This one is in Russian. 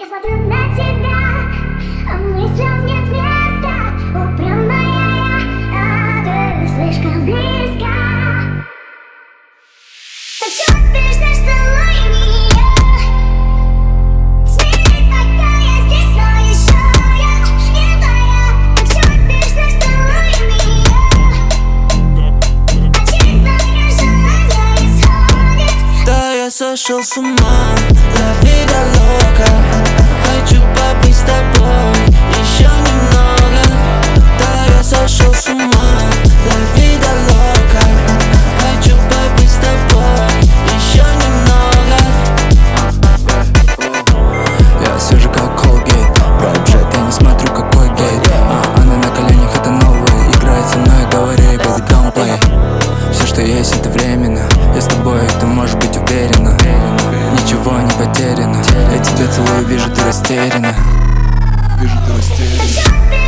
Я смотрю на тебя, а мыслям нет места. Упрямая я, а ты слишком близко. Так чего ты ждешь, целуй меня. Смирись, пока я здесь, но еще я не твоя. Так чего ты ждешь, целуй меня. Очередное желание исходит. Да, я сошел с ума, la vida loca. Хочу побыть с тобой еще немного. Да, я сошел с ума, la vida loca. Хочу побыть с тобой еще немного. Я свежий как Colgate, Project, я не смотрю какой гейт. Она на коленях, это новая, играет со мной, говори, baby, don't play. Все, что есть, это временно. Я с тобой, ты можешь быть уверена. Ничего не потеряно. Я тебя целую, вижу, ты растеряна. Так чего ты